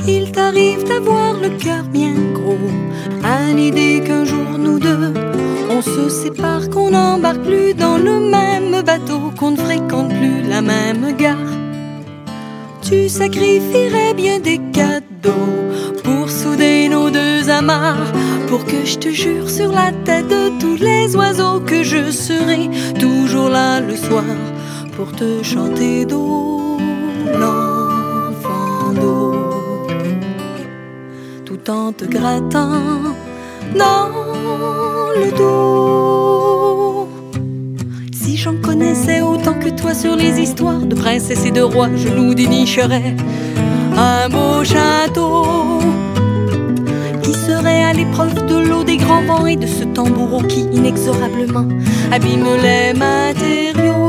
Il t'arrive d'avoir le cœur bien gros à l'idée qu'un jour nous deux on se sépare, qu'on n'embarque plus dans le même bateau, qu'on ne fréquente plus la même gare. Tu sacrifierais bien des cadeaux pour souder nos deux amarres, pour que je te jure sur la tête de tous les oiseaux que je serai toujours là le soir pour te chanter d'eau, l'enfant d'eau, tout en te grattant dans le dos. Si j'en connaissais autant que toi sur les histoires de princesses et de rois, je nous dénicherais un beau château qui serait à l'épreuve de l'eau, des grands vents et de ce tambour qui inexorablement abîme les matériaux.